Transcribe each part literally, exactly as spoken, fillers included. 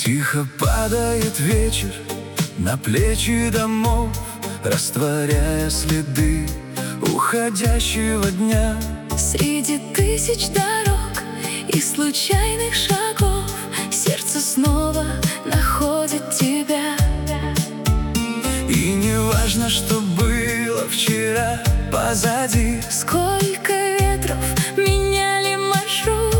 Тихо падает вечер на плечи домов, растворяя следы уходящего дня. Среди тысяч дорог и случайных шагов сердце снова находит тебя. И не важно, что было вчера позади, сколько ветров меняли маршрут.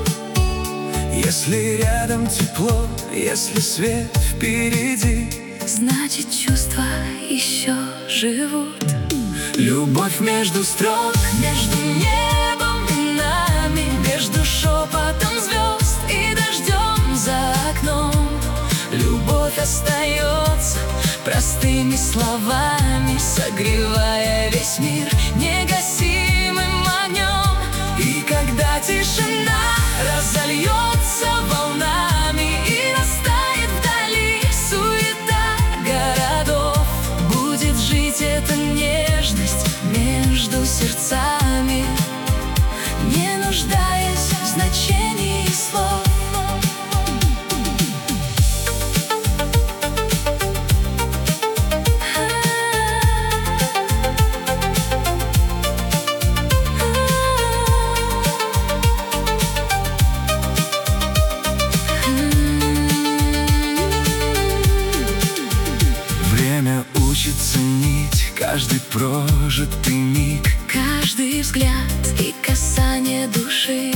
Если рядом тепло, если свет впереди, значит, чувства еще живут. Любовь между строк, между небом и нами, между шепотом звезд и дождем за окном. Любовь остается простыми словами, согревая весь мир негасимым огнем. И когда тишина разольется волнами и растает вдали суета городов, будет жить эта нежность между сердцами, не нуждаясь в значении слов. Время учит ценить каждый прожитый миг, каждый взгляд и касание души.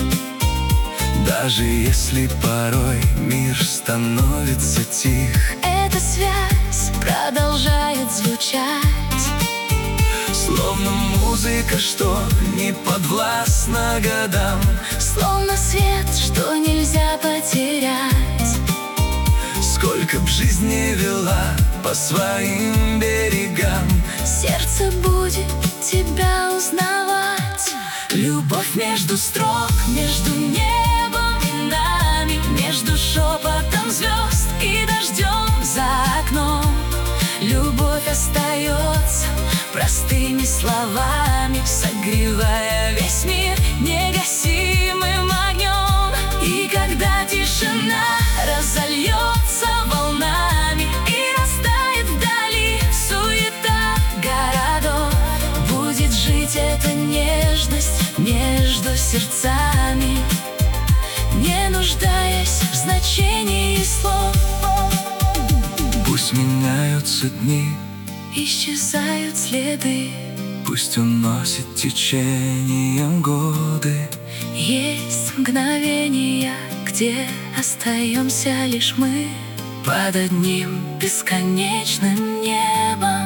Даже если порой мир становится тих, эта связь продолжает звучать, словно музыка, что не подвластна годам, словно свет, что нельзя потерять. Сколько б жизни вела по своим берегам, сердце будет тебя узнавать. Любовь между строк, между небом и нами, между шепотом звезд и дождем за окном. Любовь остается простыми словами, согревая весь мир негасимым огнем. И когда тишина разольется волнами и растает вдали суета городов, будет жить эта нежность между сердцами, не нуждаясь в значении слов. Пусть меняются дни, исчезают следы, пусть уносит течением годы. есть мгновения, где остаемся лишь мы под одним бесконечным небом.